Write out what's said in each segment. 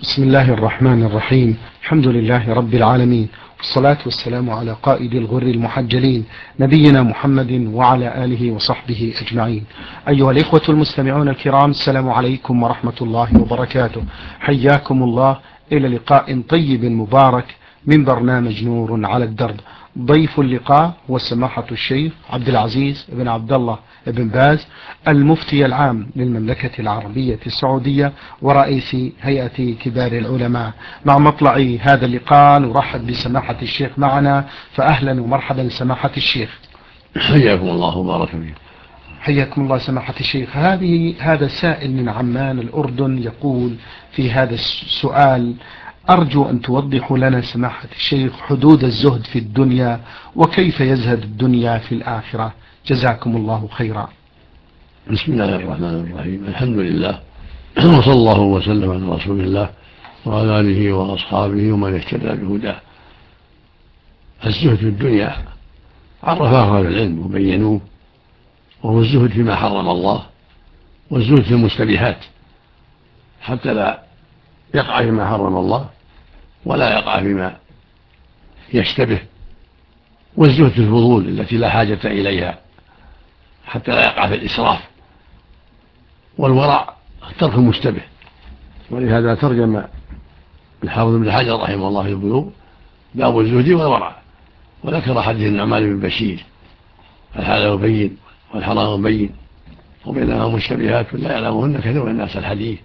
بسم الله الرحمن الرحيم. الحمد لله رب العالمين، والصلاة والسلام على قائد الغر المحجلين نبينا محمد وعلى آله وصحبه أجمعين. أيها الإخوة المستمعون الكرام، السلام عليكم ورحمة الله وبركاته. حياكم الله إلى لقاء طيب مبارك من برنامج نور على الدرب. ضيف اللقاء هو سماحة الشيخ عبد العزيز بن عبد الله بن باز، المفتي العام للمملكة العربية السعودية ورئيس هيئة كبار العلماء. مع مطلع هذا اللقاء نرحب بسماحة الشيخ معنا، فأهلا ومرحبا سماحة الشيخ. حياكم الله وبارك فيكم. حياكم الله سماحة الشيخ. هذا سائل من عمان الأردن يقول في هذا السؤال: أرجو أن توضحوا لنا سماحة الشيخ حدود الزهد في الدنيا، وكيف يزهد الدنيا في الآخرة، جزاكم الله خيرا. بسم الله الرحمن الرحيم. الحمد لله، وصلى الله وسلم على رسول الله وعلى آله وأصحابه ومن اهتدى بهداه. الزهد في الدنيا عرفه أهل العلم وبينوه، وهو الزهد فيما حرم الله، والزهد في المستبيحات حتى لا يقع فيما حرم الله ولا يقع فيما يشتبه، والزهد في الفضول التي لا حاجة إليها حتى لا يقع في الإسراف، والورع ترك المشتبه. ولهذا ترجم الحافظ ابن حجر رحمه الله في البلوغ باب الزهد والورع، وذكر حديث النعمان بن بشير: الحلال بين والحرام بين وبينهما مشتبهات لا يعلمهن كثير من الناس الحديث.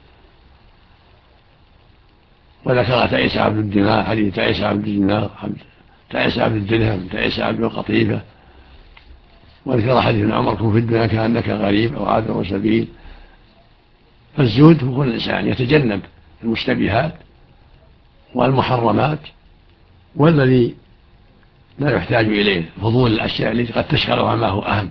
وذكر تعيس عبد الدينار، حديث تعيس عبد الدينار، تعيس عبد الدرهم، تعيس عبد القطيفة. وذكر حديث ابن عمر: كن في الدنيا كأنك غريب أو عابر سبيل. فالزهد هو الإنسان يتجنب المشتبهات والمحرمات والذي لا يحتاج إليه، فضول الأشياء التي قد تشغل عما هو أهم.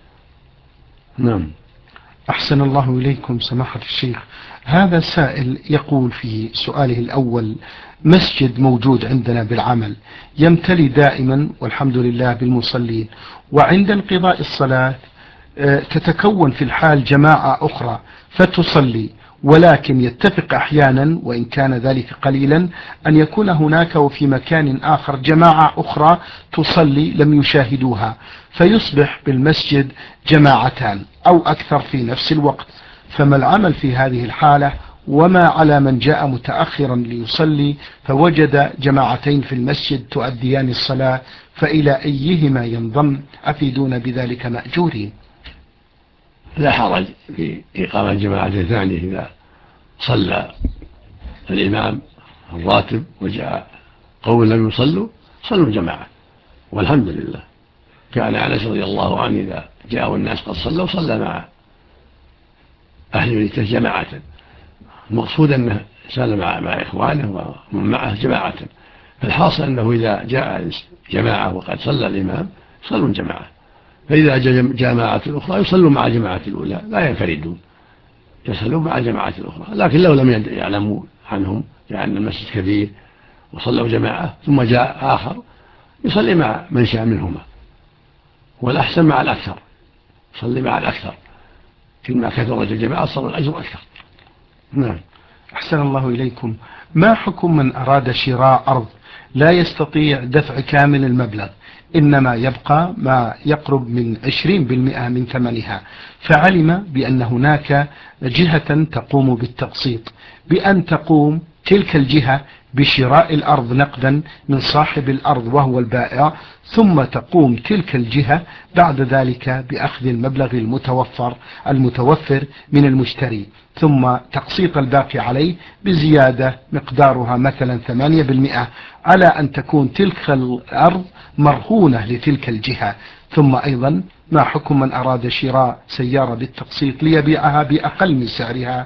نعم. أحسن الله إليكم سماحة الشيخ. هذا سائل يقول في سؤاله الأول: مسجد موجود عندنا بالعمل يمتلي دائما والحمد لله بالمصلين، وعند انقضاء الصلاة تتكون في الحال جماعة أخرى فتصلي، ولكن يتفق أحيانا وإن كان ذلك قليلا أن يكون هناك وفي مكان آخر جماعة أخرى تصلي لم يشاهدوها، فيصبح بالمسجد جماعتان أو أكثر في نفس الوقت. فما العمل في هذه الحالة؟ وما على من جاء متأخرا ليصلي فوجد جماعتين في المسجد تؤديان الصلاة، فإلى أيهما ينضم؟ أفيدون بذلك مأجورين. لا حرج في إقامة جماعة ثانية إذا صلى الإمام الراتب وجاء قوم لم يصلوا صلوا جماعة، والحمد لله. كان أنس رضي الله عنه إذا جاءوا الناس قد صلوا صلى مع أهل بيته جماعة. المقصود أنه صلى مع إخوانه ومن معه جماعة. فالحاصل أنه إذا جاء جماعة وقد صلى الإمام صلوا جماعة، فإذا جاء جماعة الأخرى يصلوا مع جماعة الأولى، لا ينفردون، يصلون مع جماعة الأخرى. لكن لو لم يعلموا عنهم لأن المسجد كبير وصلوا جماعة ثم جاء آخر يصلي مع من شاء منهما، والأحسن مع الأكثر، يصلي مع الأكثر، كلما كثرت الجماعة صار الأجر أكثر. نعم. أحسن الله إليكم. ما حكم من أراد شراء أرض لا يستطيع دفع كامل المبلغ، إنما يبقى ما يقرب من 20% من ثمنها، فعلم بأن هناك جهة تقوم بالتقسيط، بأن تقوم تلك الجهة بشراء الأرض نقدا من صاحب الأرض وهو البائع، ثم تقوم تلك الجهة بعد ذلك بأخذ المبلغ المتوفر من المشتري، ثم تقسيط الباقي عليه بزيادة مقدارها مثلا 8%، على أن تكون تلك الأرض مرهونة لتلك الجهة. ثم أيضا ما حكم من أراد شراء سيارة بالتقسيط ليبيعها بأقل من سعرها؟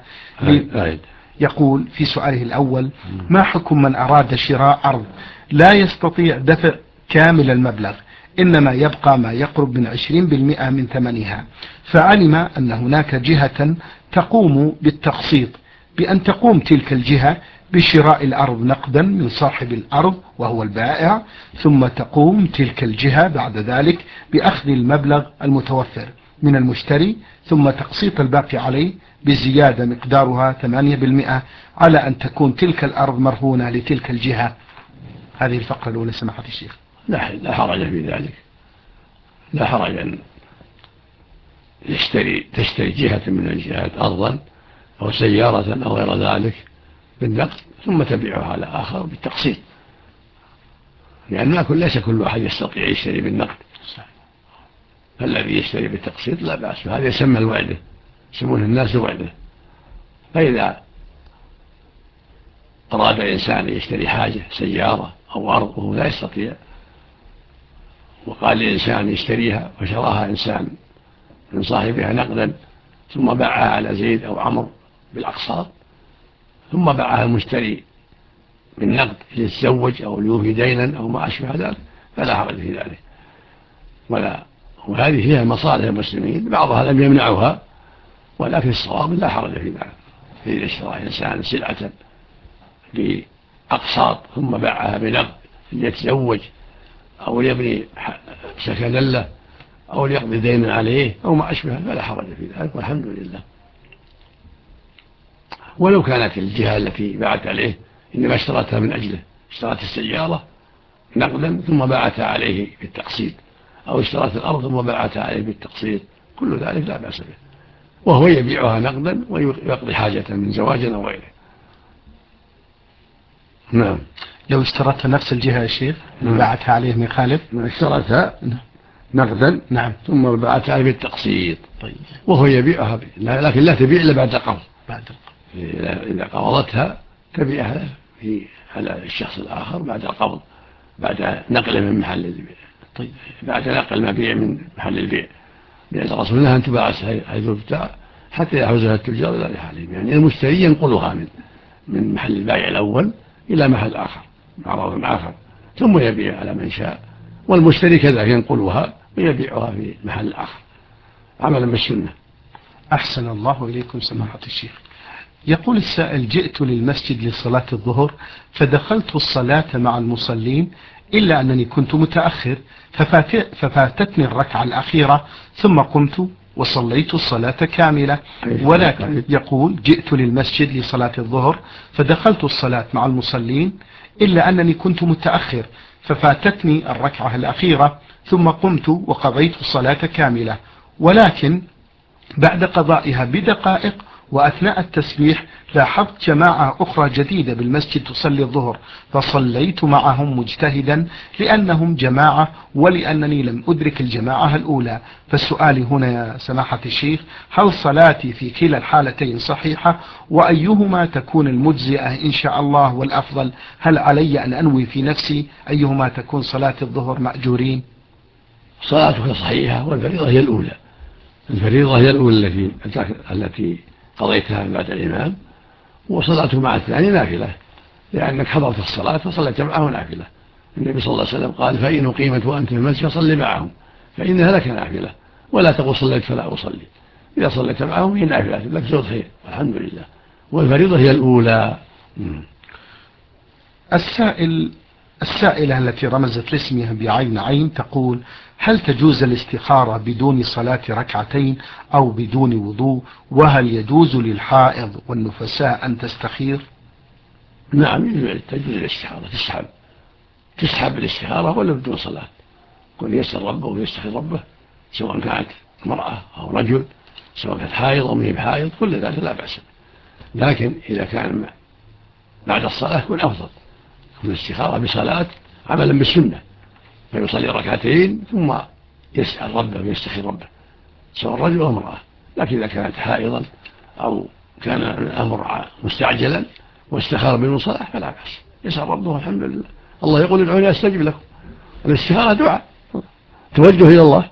يقول في سؤاله الأول: ما حكم من أراد شراء أرض لا يستطيع دفع كامل المبلغ، إنما يبقى ما يقرب من 20% من ثمنها، فعلم أن هناك جهة تقوم بالتقسيط، بأن تقوم تلك الجهة بشراء الأرض نقدا من صاحب الأرض وهو البائع، ثم تقوم تلك الجهة بعد ذلك بأخذ المبلغ المتوفر من المشتري، ثم تقسيط الباقي عليه بزيادة مقدارها 8% على أن تكون تلك الأرض مرهونة لتلك الجهة. هذه الفقرة الأولى سماحة الشيخ. لا حرج في ذلك، لا حرج أن تشتري جهة من الجهات أرضا أو سيارة أو غير ذلك بالنقد ثم تبيعها على آخر بالتقسيط، لأن ليس كل أحد يستطيع يشتري بالنقد، فالذي يشتري بالتقسيط لا بأس، هذا يسمى الوعده، يسمونه الناس وعده. فإذا أراد إنسان يشتري حاجة سيارة أو أرض وهو لا يستطيع، وقال لإنسان يشتريها وشراها إنسان من صاحبها نقدا ثم باعها على زيد أو عمرو بالأقساط، ثم باعها المشتري بالنقد ليتزوج أو ليوفي دينا أو ما أشبه ذلك، فلا حرج في ذلك. وهذه فيها مصالح المسلمين، بعضها لم يمنعها، ولكن الصواب لا حرج في ذلك. إذا اشترى إنسان سلعة بأقساط ثم باعها بنقد ليتزوج أو ليبني سكنا له أو ليقضي دينا عليه أو ما أشبه، فلا حرج في ذلك، والحمد لله. ولو كانت الجهة التي باعت عليه إنما اشترتها من أجله، اشترت السيارة نقدا ثم باعتها عليه بالتقسيط، أو اشترت الأرض ثم باعتها عليه بالتقسيط، كل ذلك لا بأس به، وهو يبيعها نقدا ويقضي حاجة من زواج أو غيره. نعم. لو اشترتها نفس الجهة يا شيخ باعتها عليه من خالف، اشترتها نقدا نعم ثم باعتها عليه بالتقسيط، طيب، وهو يبيعها لكن لا تبيع إلا بعد قبض، إذا قبضتها تبيعها على الشخص الآخر بعد القبض، بعد نقله من محل البيع. طيب، بعد نقل المبيع من محل البيع، لأن الرسول نهى أن تباع حيث تبتاع حتى يحوزها التجار إلى رحالهم، يعني المشتري ينقلها من محل البيع الأول إلى محل آخر معروض آخر ثم يبيع على من شاء، والمشتري كذلك ينقلها ويبيعها في محل آخر عملا بالسنة. أحسن الله إليكم سماحة الشيخ. يقول السائل: جئت للمسجد لصلاة الظهر فدخلت الصلاة مع المصلين إلا أنني كنت متأخر ففاتتني الركعة الأخيرة ثم قمت وصليت الصلاة كاملة. ولكن يقول: جئت للمسجد لصلاة الظهر فدخلت الصلاة مع المصلين إلا أنني كنت متأخر ففاتتني الركعة الأخيرة ثم قمت وقضيت الصلاة كاملة، ولكن بعد قضائها بدقائق وأثناء التسبيح لاحظت جماعة أخرى جديدة بالمسجد تصلي الظهر فصليت معهم مجتهدا لأنهم جماعة ولأنني لم أدرك الجماعة الأولى. فالسؤال هنا يا سماحة الشيخ: هل صلاتي في كلا الحالتين صحيحة؟ وأيهما تكون المجزئة إن شاء الله والأفضل؟ هل علي أن أنوي في نفسي أيهما تكون صلاة الظهر مأجورين؟ صلاتك صحيحة، والفريضة هي الأولى. الفريضة هي الأولى التي قضيتها بعد الإمام، وصلاته مع الثاني نافلة، لأنك حضرت الصلاة فصلت معه نافلة. النبي صلى الله عليه وسلم قال: فإن أقيمت وأنت في المسجد فصل معهم فإنها لك نافلة، ولا تقل صليت فلا أصلي. إذا صليت معهم هي نافلة لك زود خير، الحمد لله، والفريضة هي الأولى. السائلة التي رمزت لاسمها بعين عين تقول: هل تجوز الاستخارة بدون صلاة ركعتين أو بدون وضوء؟ وهل يجوز للحائض والنفساء أن تستخير؟ نعم تجوز الاستخارة، تسحب الاستخارة ولا بدون صلاة، كل يسأل ربه ويستخير ربه، سواء كانت امرأة أو رجل، سواء كانت حائض أو مهي بحائض، كل ذلك لا بأس. لكن إذا كان بعد الصلاة يكون أفضل، يكون الاستخارة بصلاة عملا بالسنة، فيصلي ركعتين ثم يسأل ربه ويستخير ربه، سواء رجل أو امرأة. لكن إذا كانت حائضا أو كان الأمر مستعجلا واستخار بدون صلاة فلا بأس، يسأل ربه، الحمد لله. الله يقول: ادعوني أستجب لكم. الاستخارة دعاء، توجه إلى الله.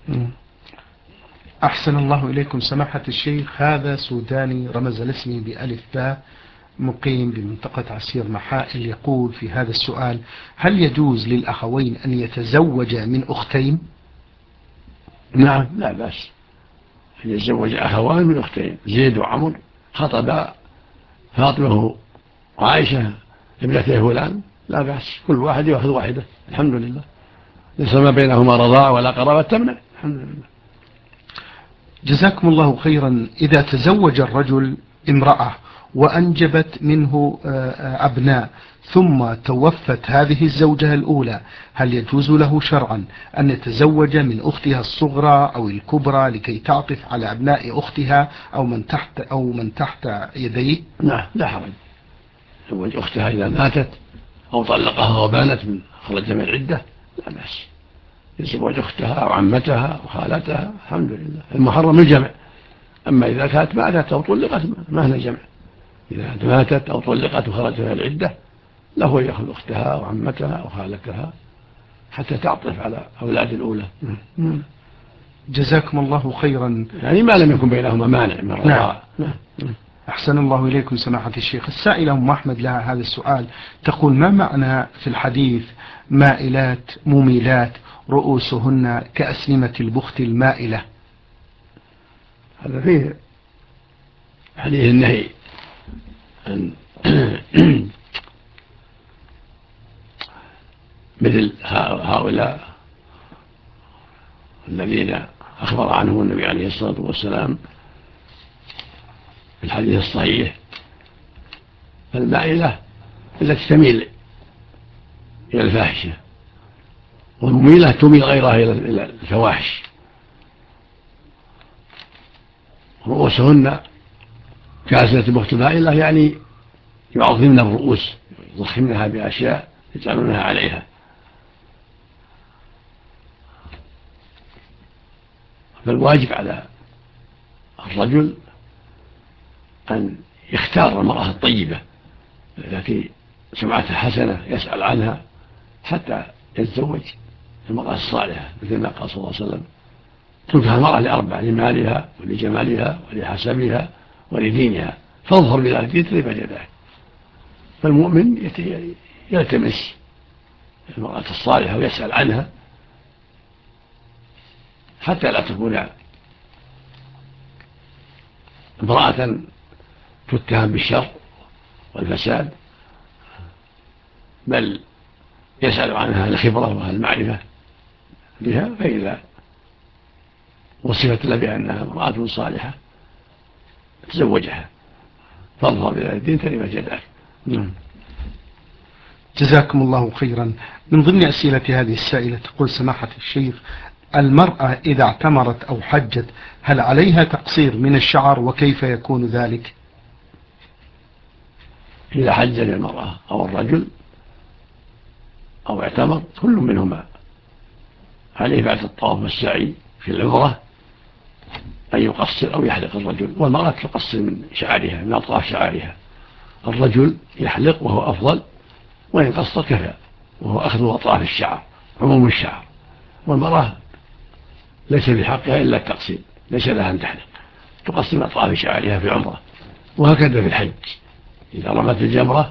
أحسن الله إليكم سماحة الشيخ. هذا سوداني رمز لاسمه بألف باء، مقيم بمنطقة عسير محائل، يقول في هذا السؤال: هل يجوز للأخوين أن يتزوجا من أختين؟ نعم لا بأس أن يتزوج أخوان من أختين. زيد وعمر خطبا فاطمة وعائشة ابنتي فلان، لا بأس، كل واحد يأخذ واحدة، الحمد لله، ليس ما بينهما رضاع ولا قرابة تمنع، الحمد لله. جزاكم الله خيرا. إذا تزوج الرجل امرأة وأنجبت منه أبناء ثم توفت هذه الزوجة الأولى، هل يجوز له شرعا أن يتزوج من أختها الصغرى أو الكبرى لكي تعطف على أبناء أختها أو من تحت يديه؟ نعم، لا حرج. تزوج أختها إذا ماتت أو طلقها وبانت من خرج من العدة لا بأس. يتزوج أختها أو عمتها أو خالتها، الحمد لله. المحرم الجمع. أما إذا كانت ماتت أو طلقت ما هنا جمع. إذا ماتت أو طلقت وخرجت من العدة له يأخذ أختها أو عمتها أو خالتها حتى تعطف على أولاد الأولى. جزاكم الله خيرا. يعني ما لم يكن بينهما مانع من الرضاعة. أحسن الله إليكم سماحة الشيخ. السائلة أم أحمد لها هذا السؤال، تقول: ما معنى في الحديث مائلات مميلات رؤوسهن كأسنمة البخت المائلة؟ هذا فيه حديث النهي عن مثل هؤلاء الذين أخبر عنهم النبي عليه الصلاة والسلام في الحديث الصحيح. فالمائلة التي تميل إلى الفاحشة، والمميلة تميل غيرها إلى الفواحش. رؤوسهن كأسنمة البخت المائلة يعني يعظمن الرؤوس، يضخمنها بأشياء يجعلونها عليها. فالواجب على الرجل أن يختار المرأة الطيبة التي سمعتها حسنة يسأل عنها حتى يتزوج المرأة الصالحة، مثل ما قال صلى الله عليه وسلم: تنكح المرأة لأربع: لمالها ولجمالها ولحسبها ولدينها، فاظفر بذات الدين تربت يداك. فالمؤمن يلتمس المرأة الصالحة ويسأل عنها حتى لا تكون امرأة تتهم بالشر والفساد، بل يسأل عنها الخبرة والمعرفة بها، فإذا وصفت له بأنها امرأة صالحة تزوجها. فاظفر بذات الدين تربت يداك. جزاكم الله خيرا. من ضمن أسئلة هذه السائلة تقول: سماحة الشيخ، المرأة إذا اعتمرت أو حجت هل عليها تقصير من الشعر، وكيف يكون ذلك؟ إذا حج المرأة أو الرجل أو اعتمر كل منهما عليه بعد الطواف والسعي في العمرة أن يقصر أو يحلق الرجل، والمرأة تقصر من شعرها، من أطراف شعرها. الرجل يحلق وهو أفضل، وإن قصر كفى، وهو أخذ أطراف الشعر عموم الشعر. والمرأة ليس في حقها إلا التقصير، ليس لها أن تحلق، تقصر من أطراف شعرها في العمرة. وهكذا في الحج، إذا رمت الجمرة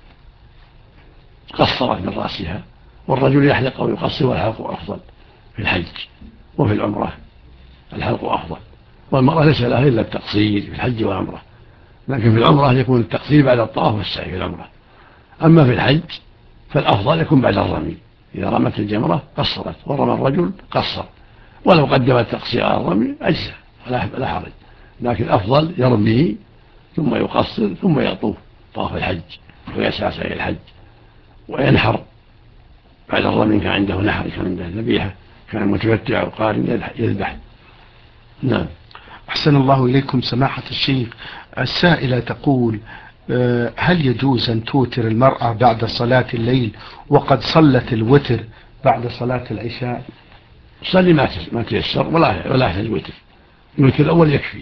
قصرت من رأسها. والرجل يحلق أو يقصر، والحلق أفضل في الحج. وفي العمرة الحلق أفضل، والمرأة ليس لها إلا التقصير في الحج والعمرة. لكن في العمرة يكون التقصير بعد الطواف والسعي في العمرة. أما في الحج فالأفضل يكون بعد الرمي، إذا رمت الجمرة قصرت، ورمى الرجل قصر، ولو قدم التقصير على الرمي أجزاء لا حرج. لكن الأفضل يرمي ثم يقصر ثم يطوف طواف الحج ويسعى سعي الحج وينحر بعد الرمي. كان عنده نحر، كان عنده ذبيحة، كان متمتع وقارن يذبح. نعم. أحسن الله إليكم سماحة الشيخ. السائلة تقول: هل يجوز أن توتر المرأة بعد صلاة الليل وقد صلت الوتر بعد صلاة العشاء؟ صلي ما تيسر، ولا يحتاج الوتر. الوتر الأول يكفي.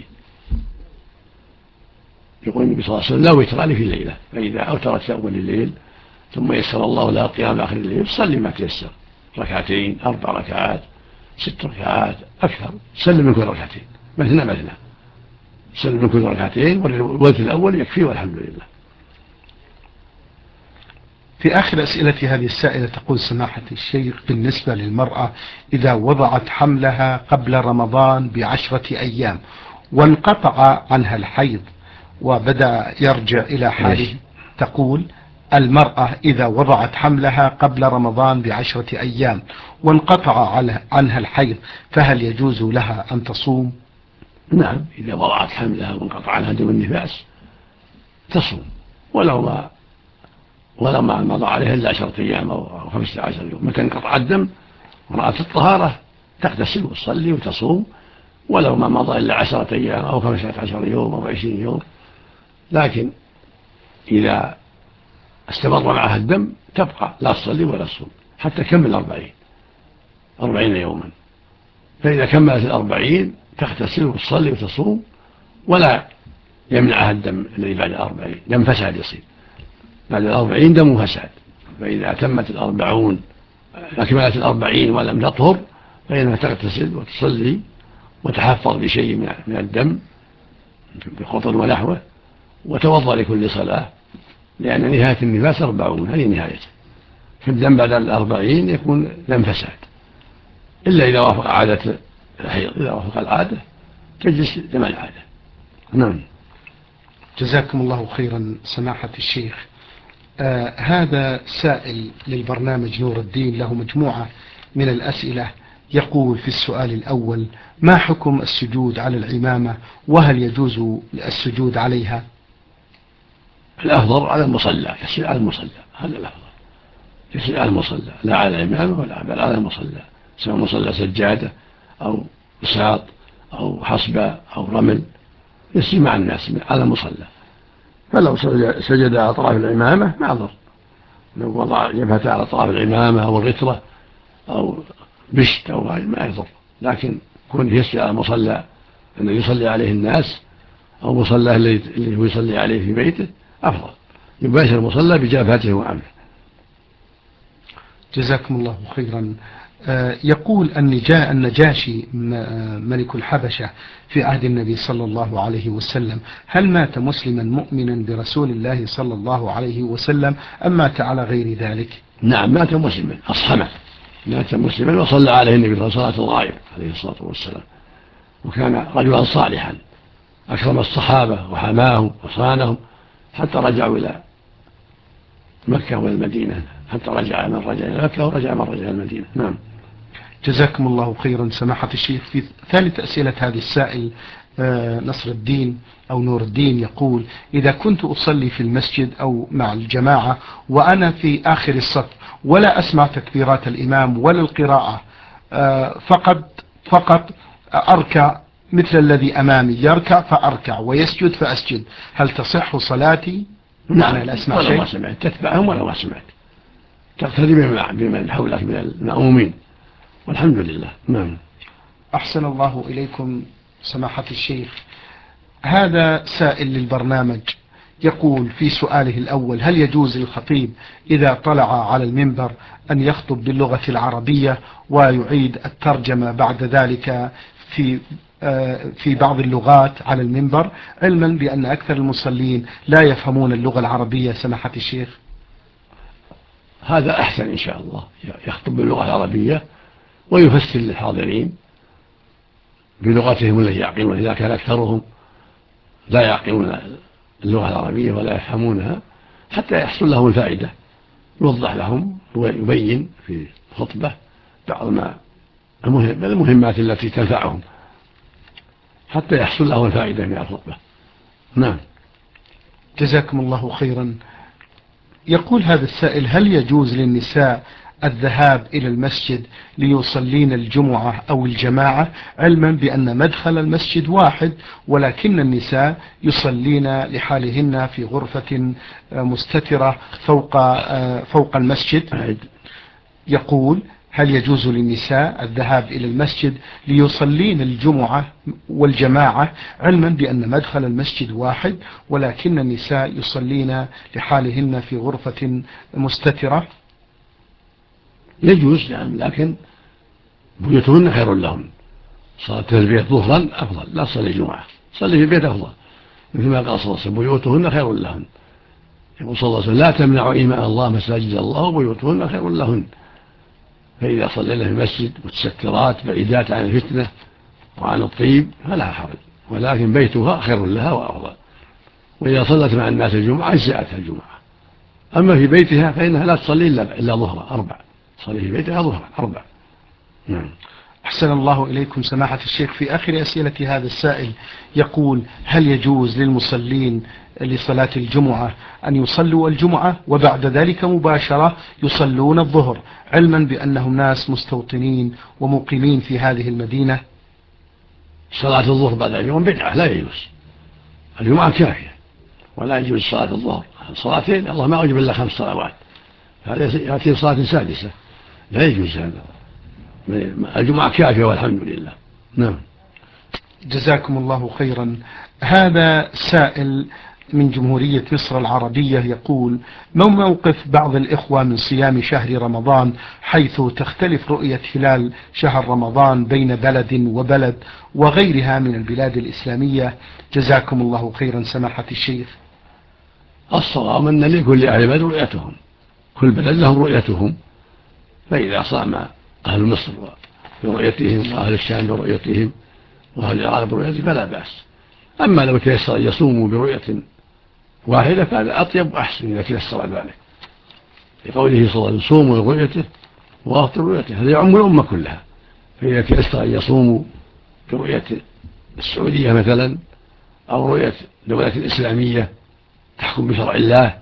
يقول النبي صلى الله عليه وسلم: لا وتران في الليلة، فإذا أوترت في أول الليل ثم يسر الله لها القيام آخر الليل صلي ما تيسر، 2 4 ركعات 6 ركعات أكثر، سلم من كل ركعتين، مثنى سلم من كل ركعتين، والوتر الأول يكفي والحمد لله. في آخر أسئلة هذه السائلة تقول: سماحة الشيخ، بالنسبة للمرأة إذا وضعت حملها قبل رمضان ب10 أيام وانقطع عنها الحيض وبدأ يرجع إلى حاله، تقول: المرأة إذا وضعت حملها قبل رمضان ب10 أيام وانقطع عنها الحيض، فهل يجوز لها أن تصوم؟ نعم، إذا وضعت حملها وانقطع عنها دم النفاس تصوم ولو ما مضى عليها إلا 10 أيام أو 15 يوم. متى انقطع الدم امرأة الطهارة تغتسل وتصلي وتصوم ولو ما مضى إلا 10 أيام أو 15 يوم أو 20 يوم. لكن إذا استمر معها الدم تبقى لا تصلي ولا تصوم حتى تكمل 40 يوما. فإذا كملت 40 تغتسل وتصلي وتصوم ولا يمنعها الدم الذي بعد 40، دم فساد يصير بعد 40 دم فساد. فإذا تمت 40 أكملت 40 ولم تطهر فإنها تغتسل وتصلي وتحفظ بشيء من الدم بقطن ونحوه وتوضأ لكل صلاة، لأن نهاية النفاس 40 هذه نهايته. في الدم بعد 40 يكون دم فساد، إلا إذا وافق عادة الحيض. إذا وافق العادة تجلس دم العادة. نعم. جزاكم الله خيرا سماحة الشيخ. هذا سائل للبرنامج نور الدين له مجموعة من الأسئلة. يقول في السؤال الأول: ما حكم السجود على العمامة وهل يجوز السجود عليها؟ الأفضل على المصلى، يسجد على المصلى، هذا الأفضل، يسجد على المصلى لا على العمامة ولا بل على المصلى، سواء مصلى سجادة أو بساط أو حصبة أو رمل، يسجد مع الناس على المصلى. فلو سجد على طرف العمامة ما ضر، لو وضع جبهته على طرف العمامة أو الغترة أو بشت أو غير ما يضر. لكن كون يسجد على المصلى الذي يصلي عليه الناس أو مصلى اللي هو يصلي عليه في بيته أفضل، يباشر المصلى بجبهته وعمله. جزاكم الله خيرا. يقول النجاشي ملك الحبشة في عهد النبي صلى الله عليه وسلم: هل مات مسلما مؤمنا برسول الله صلى الله عليه وسلم أم مات على غير ذلك؟ نعم، مات مسلما، أصحمه، مات مسلما وصلى عليه النبي صلى الغائب عليه الصلاة والسلام، وكان رجلا صالحا أكرم الصحابة وحماهم وصانهم حتى رجعوا إلى مكة والمدينة، حتى رجع من رجع إلى مكة ورجع من رجع إلى المدينة. نعم. جزاكم الله خيرا سماحة الشيخ. في ثالث أسئلة هذا السائل نصر الدين أو نور الدين يقول: إذا كنت أصلي في المسجد أو مع الجماعة وأنا في آخر الصف ولا أسمع تكبيرات الإمام ولا القراءة، فقط أركع مثل الذي أمامي، يركع فأركع ويسجد فأسجد، هل تصح صلاتي؟ نعم، ولو ما سمعت تتبعهم ولو ما سمعت، تقتدي بمن حولك من المأمومين، والحمد لله. نعم. أحسن الله إليكم سماحة الشيخ. هذا سائل للبرنامج يقول في سؤاله الأول: هل يجوز للخطيب إذا طلع على المنبر أن يخطب باللغة العربية ويعيد الترجمة بعد ذلك في بعض اللغات على المنبر، علما بأن أكثر المصلين لا يفهمون اللغة العربية سماحة الشيخ؟ هذا أحسن إن شاء الله، يخطب باللغة العربية ويفسر للحاضرين بلغتهم التي يعقلون، إذا كان أكثرهم لا يعقلون اللغة العربية ولا يفهمونها، حتى يحصل لهم الفائدة، يوضح لهم ويبين في الخطبة بعض المهمات التي تنفعهم حتى يحصل لهم الفائدة من الخطبة. نعم. جزاكم الله خيرا. يقول هذا السائل: هل يجوز للنساء الذهاب إلى المسجد ليصلين الجمعة أو الجماعة، علما بأن مدخل المسجد واحد ولكن النساء يصلين لحالهن في غرفة مستترة فوق المسجد؟ يقول: هل يجوز للنساء الذهاب إلى المسجد ليصلين الجمعة والجماعة، علما بأن مدخل المسجد واحد ولكن النساء يصلين لحالهن في غرفة مستترة؟ يجوز، يعني لكن بيوتهن خير لهن. صلاة البيت ظهرا أفضل، لا تصلي جمعة، صلي في البيت أفضل، مثل ما قال صلى الله عليه وسلم: بيوتهن خير لهن. يقول صلى الله عليه وسلم: لا تمنعوا إيماء الله مساجد الله وبيوتهن خير لهن. فإذا صلينا في المسجد متسترات بعيدات عن الفتنة وعن الطيب فلا حرج، ولكن بيتها خير لها وأفضل. وإذا صلت مع الناس الجمعة أجزأتها الجمعة. أما في بيتها فإنها لا تصلي إلا ظهرا 4، تصلي في بيتها ظهرا 4. نعم. أحسن الله إليكم سماحة الشيخ. في آخر أسئلة هذا السائل يقول: هل يجوز للمصلين لصلاة الجمعة أن يصلوا الجمعة وبعد ذلك مباشرة يصلون الظهر، علما بأنهم ناس مستوطنين ومقيمين في هذه المدينة؟ صلاة الظهر بعد اليوم بدعة، لا يجوز. الجمعة كافية ولا يجوز صلاة الظهر. صلاتين، الله ما أوجب إلا 5 صلوات، هذا يأتي صلاة سادسة، لا يجوز هذا. الجمعة كافية والحمد لله. نعم. جزاكم الله خيرا. هذا سائل من جمهورية مصر العربية يقول: ما موقف بعض الإخوة من صيام شهر رمضان، حيث تختلف رؤية هلال شهر رمضان بين بلد وبلد وغيرها من البلاد الإسلامية؟ جزاكم الله خيرا سماحة الشيخ. الصواب أن لكل أهل بلد رؤيتهم، كل بلد لهم رؤيتهم، فإذا صام أهل مصر برؤيتهم وأهل الشام برؤيتهم وأهل العراق برؤيتهم فلا بأس. أما لو تيسر يصوموا برؤية واحدة فهذا أطيب وأحسن إذا تيسر ذلك، لقوله صلى الله عليه وسلم: صوموا لرؤيته وأفطروا لرؤيته، هذا يعم الأمة كلها. فإذا تيسر أن يصوموا برؤية السعودية مثلا، أو رؤية دولة إسلامية تحكم بشرع الله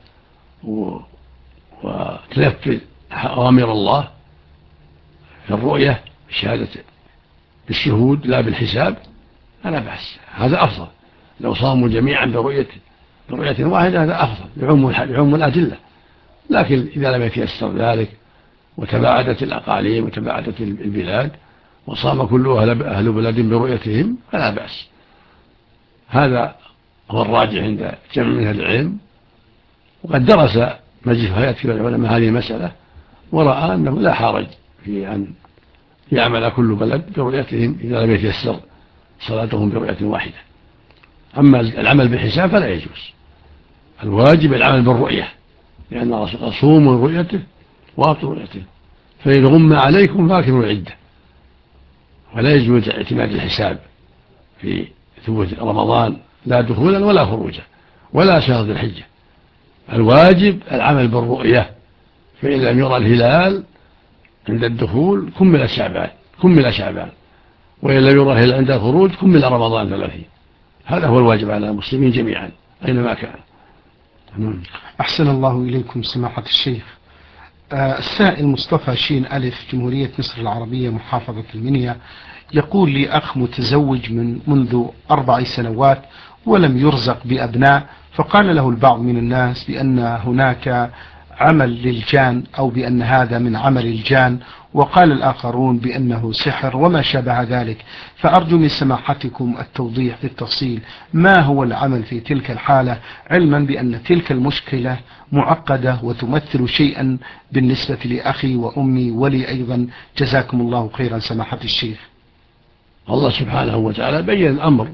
وتنفذ أوامر الله في الرؤية بشهادة بالشهود لا بالحساب، فلا بأس، هذا أفضل. لو صاموا جميعا برؤية واحدة هذا أفضل، يعم الأدلة. لكن إذا لم يتيسر ذلك وتباعدت الأقاليم وتباعدت البلاد وصام كل أهل بلد برؤيتهم فلا بأس. هذا هو الراجح عند جمع من أهل العلم، وقد درس مجلس هيئة العلماء هذه المسألة ورأى أنه لا حرج في أن يعمل كل بلد برؤيتهم إذا لم يتيسر صلاتهم برؤية واحدة. أما العمل بالحساب فلا يجوز، الواجب العمل بالرؤية، لأن الرسول قال: صوموا رؤيته وأفطروا رؤيته، فإن غم عليكم فأكملوا العدة. ولا يجوز اعتماد الحساب في ثبوت رمضان، لا دخولا ولا خروجا ولا شهر ذي الحجة. الواجب العمل بالرؤية، فإن لم يرى الهلال عند الدخول كمل شعبان، وإن لم يرى الهلال عند الخروج كمل رمضان 30. هذا هو الواجب على المسلمين جميعا أينما كان. أحسن الله إليكم سماحة الشيخ. السائل مصطفى شين ألف، جمهورية مصر العربية، محافظة المنيا، يقول لي: أخ متزوج منذ 4 سنوات ولم يرزق بأبناء، فقال له البعض من الناس بأن هناك عمل للجان أو بأن هذا من عمل الجان، وقال الآخرون بأنه سحر وما شابه ذلك، فأرجو من سماحتكم التوضيح بالتفصيل ما هو العمل في تلك الحالة، علما بأن تلك المشكلة معقدة وتمثل شيئا بالنسبة لأخي وأمي ولي أيضا. جزاكم الله خيرا سماحة الشيخ. الله سبحانه وتعالى بين الأمر،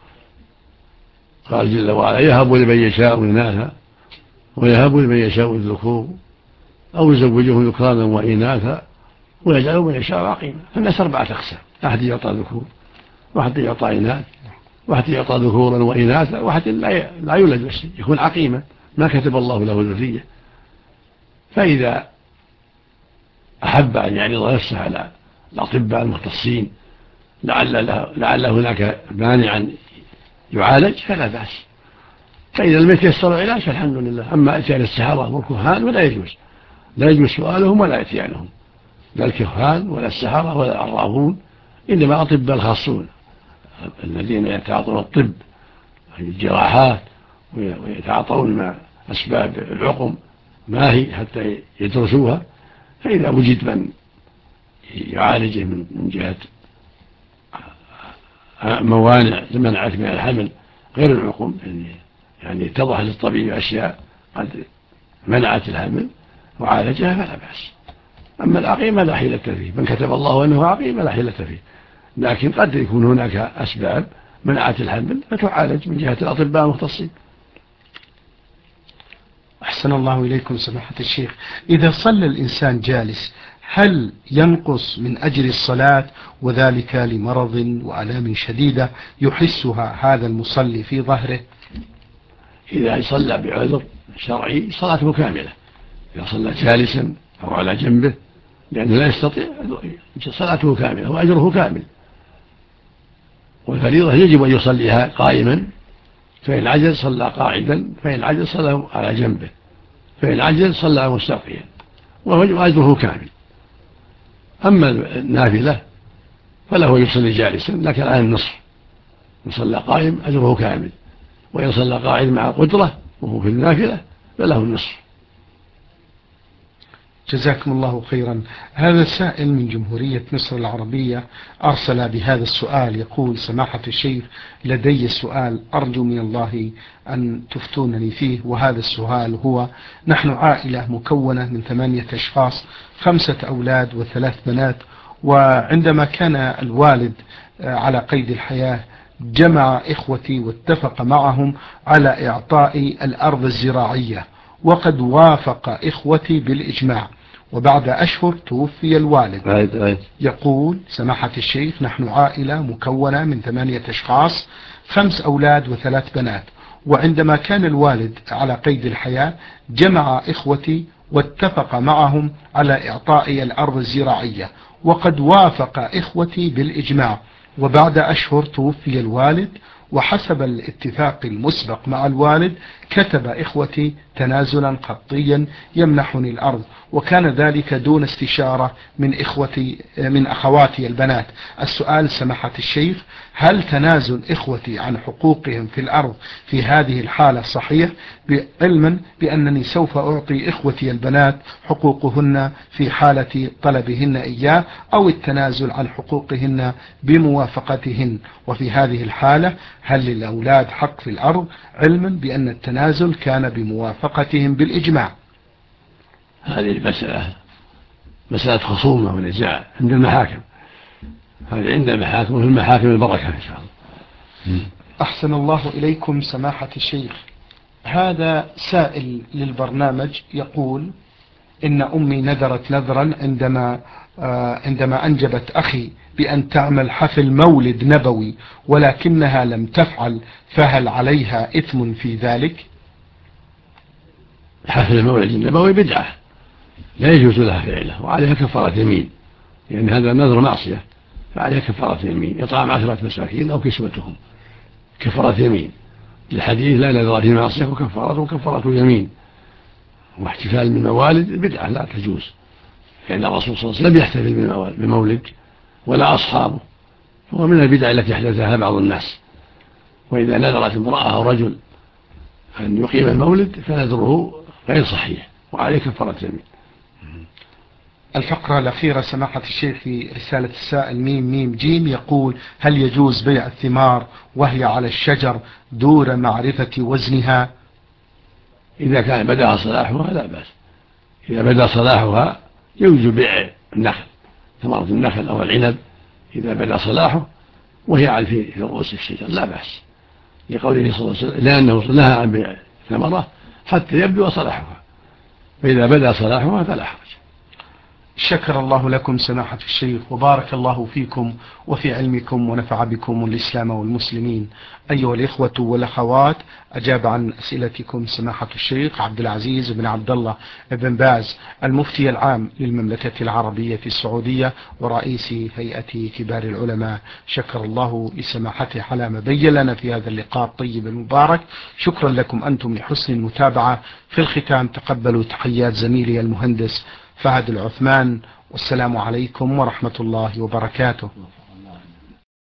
قال جل وعلا: يهب لمن يشاء إناثا ويهب لمن يشاء الذكور أو يزوجهم ذكرانا وإناثا ويجعل من يشاء عقيما. فالناس 4 أقسام: واحد يعطى ذكور، واحد يعطى إناث، واحد يعطى ذكورا وإناثا، واحد لا يولد بس يكون عقيما ما كتب الله له ذرية. فإذا أحب أن يعرض نفسه على الأطباء المختصين لعل هناك مانعا يعالج فلا بأس، فإذا لم يتيسر العلاج فالحمد لله. أما إتيان السحرة والكهان ولا يجوز، لا يجوز سؤالهم ولا إتيانهم، لا الكهان ولا السحرة ولا العرافون، إنما أطباء الخاصون الذين يتعاطون الطب الجراحات ويتعاطون مع أسباب العقم ما هي حتى يدرسوها. فإذا وجد من يعالجه من جهة موانع منعت من الحمل غير العقم، يعني اتضح للطبيب أشياء قد منعت الحمل وعالجها فلا بأس. أما العقيمة لا حيلة فيه، من كتب الله أنه عقيمة لا حيلة فيه، لكن قد يكون هناك أسباب منعت الحمل فتعالج من جهة الأطباء المختصين. أحسن الله إليكم سماحة الشيخ. إذا صلى الإنسان جالس هل ينقص من أجر الصلاة، وذلك لمرض وآلام شديدة يحسها هذا المصلي في ظهره؟ إذا صلى بعذر شرعي صلاته كاملة، إذا صلى جالسا أو على جنبه لأنه لا يستطيع صلاته كاملة وأجره كامل. والفريضة يجب أن يصليها قائما، فإن عجز صلى قاعدا، فإن عجز صلى على جنبه، فإن عجز صلى مستلقيا وأجره كامل. أما النافلة فله يصلي جالسا لكن على النصف، إن صلى قائم أجره كامل، وإن صلى قاعد مع قدرة وهو في النافلة فله النصف. جزاكم الله خيرا. هذا سائل من جمهورية مصر العربية أرسل بهذا السؤال، يقول: سماحة الشيخ، لدي سؤال أرجو من الله أن تفتونني فيه. وهذا السؤال هو: نحن عائلة مكونة من 8 أشخاص، 5 أولاد و3 بنات، وعندما كان الوالد على قيد الحياة جمع إخوتي واتفق معهم على إعطاء الأرض الزراعية، وقد وافق إخوتي بالإجماع، وبعد أشهر توفي الوالد. يقول: سماحة الشيخ، نحن عائلة مكونة من 8 أشخاص، 5 أولاد و3 بنات، وعندما كان الوالد على قيد الحياة جمع إخوتي واتفق معهم على إعطاء الأرض الزراعية، وقد وافق إخوتي بالإجماع، وبعد أشهر توفي الوالد، وحسب الاتفاق المسبق مع الوالد كتب إخوتي تنازلا خطيا يمنحني الأرض، وكان ذلك دون استشارة من أخواتي البنات. السؤال سماحة الشيخ: هل تنازل إخوتي عن حقوقهم في الأرض في هذه الحالة صحيح، علما بأنني سوف أعطي إخوتي البنات حقوقهن في حالة طلبهن إياه، أو التنازل عن حقوقهن بموافقتهن؟ وفي هذه الحالة هل للأولاد حق في الأرض، علما بأن التنازل كان بموافقتهم بالإجماع؟ هذه مسألة خصومة ونزاع عند المحاكم، هذه عند المحاكم، وفي المحاكم البركة إن شاء الله. أحسن الله إليكم سماحة الشيخ. هذا سائل للبرنامج يقول: إن أمي نذرت نذرا عندما أنجبت أخي بأن تعمل حفل مولد نبوي، ولكنها لم تفعل، فهل عليها إثم في ذلك؟ حفل المولد النبوي بدعة لا يجوز لها فعله، وعليها كفارة يمين، لأن هذا نذر معصية، فعليها كفارة يمين، إطعام 10 مساكين أو كسوتهم، كفارة يمين. الحديث: لا نذر في معصية وكفارة كفارة يمين. واحتفال بالموالد بدعة لا تجوز، لأن الرسول صلى الله عليه وسلم يحتفل بمولد ولا أصحابه، هو من البدع التي أحدثها بعض الناس. وإذا نذرت امرأة أو رجل أن يقيم المولد فنذره غير صحيح، وعليه كفارة يمين. الفقرة الأخيرة سماحة الشيخ في رسالة السائل ميم جيم، يقول: هل يجوز بيع الثمار وهي على الشجر دون معرفة وزنها؟ إذا كان بدأ صلاحها لا بأس. إذا بدأ صلاحها يجوز بيع النخل، ثمرة النخل أو العنب إذا بدأ صلاحه وهي في رؤوس الشجر لا بأس، لقوله صلى الله عليه وسلم: لأنه نهى عن بيع ثمرة حتى يبدو صلاحها، فإذا بدأ صلاحها فلا حرج. شكر الله لكم سماحة الشيخ، وبارك الله فيكم وفي علمكم، ونفع بكم الإسلام والمسلمين. أيها الإخوة والأخوات، أجاب عن أسئلتكم سماحة الشيخ عبد العزيز بن عبد الله بن باز، المفتي العام للمملكة العربية السعودية ورئيس هيئة كبار العلماء. شكر الله لسماحته على ما بين لنا في هذا اللقاء الطيب المبارك. شكرا لكم أنتم لحسن المتابعة. في الختام تقبلوا تحيات زميلي المهندس فهد العثمان، والسلام عليكم ورحمة الله وبركاته.